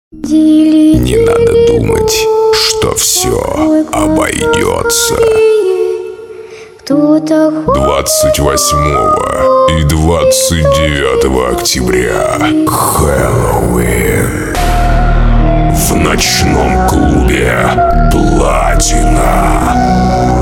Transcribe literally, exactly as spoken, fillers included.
Не надо думать, что все обойдется. двадцать восьмого и двадцать девятого октября Хэллоуин в ночном клубе «Платина».